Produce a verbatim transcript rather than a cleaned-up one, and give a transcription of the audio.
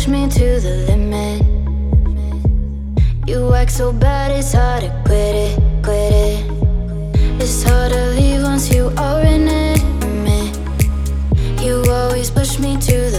me to the limit. You act so bad, it's hard to quit it, quit it. It's hard to leave once you are in it. You always push me to the